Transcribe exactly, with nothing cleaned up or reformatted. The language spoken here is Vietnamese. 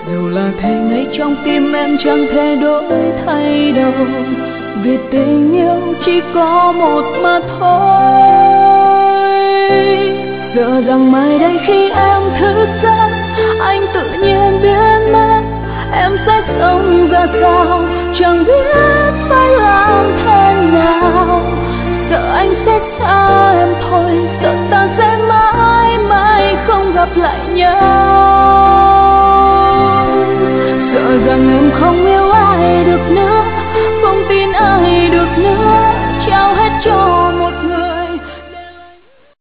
Dù là thế ngay trong tim em chẳng thể đổi thay đâu, vì tình yêu chỉ có một mà thôi. Sợ rằng mai đây khi em thức giấc, anh tự nhiên biến mất, em sẽ sống ra sao, chẳng biết phải làm thế nào. Sợ anh sẽ xa em thôi, sợ ta sẽ mãi mãi không gặp lại nhau.